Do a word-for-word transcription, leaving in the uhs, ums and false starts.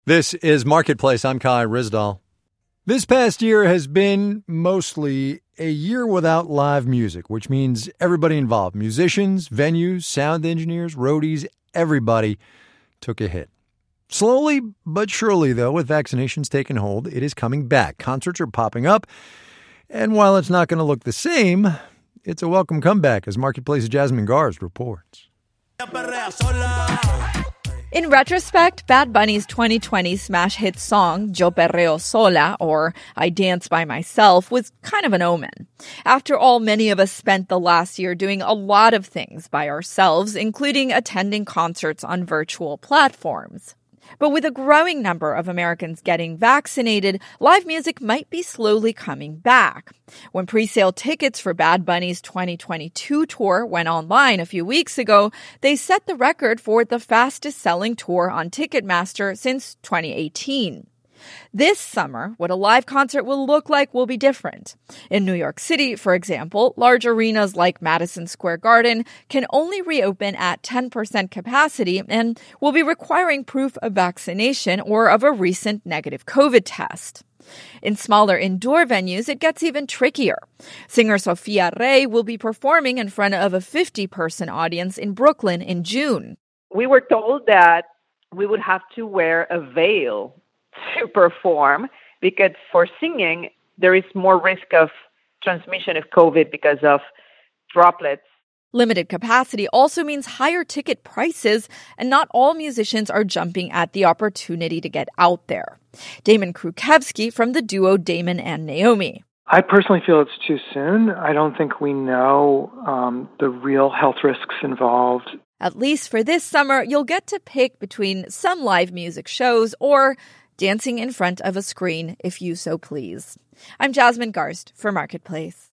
This is Marketplace. I'm Kai Ryssdal. This past year has been mostly a year without live music, which means everybody involved, musicians, venues, sound engineers, roadies, everybody took a hit. Slowly but surely, though, with vaccinations taking hold, it is coming back. Concerts are popping up, and while it's not going to look the same, it's a welcome comeback, as Marketplace's Jasmine Garsd reports. In retrospect, Bad Bunny's twenty twenty smash hit song, Yo Perreo Sola, or I Dance by Myself, was kind of an omen. After all, many of us spent the last year doing a lot of things by ourselves, including attending concerts on virtual platforms. But with a growing number of Americans getting vaccinated, live music might be slowly coming back. When pre-sale tickets for Bad Bunny's twenty twenty-two tour went online a few weeks ago, they set the record for the fastest-selling tour on Ticketmaster since twenty eighteen. This summer, what a live concert will look like will be different. In New York City, for example, large arenas like Madison Square Garden can only reopen at ten percent capacity and will be requiring proof of vaccination or of a recent negative COVID test. In smaller indoor venues, it gets even trickier. Singer Sofia Rey will be performing in front of a fifty-person audience in Brooklyn in June. We were told that we would have to wear a veil to perform because for singing, there is more risk of transmission of COVID because of droplets. Limited capacity also means higher ticket prices, and not all musicians are jumping at the opportunity to get out there. Damon Krukowski from the duo Damon and Naomi. I personally feel it's too soon. I don't think we know um, the real health risks involved. At least for this summer, you'll get to pick between some live music shows or dancing in front of a screen if you so please. I'm Jasmine Garsd for Marketplace.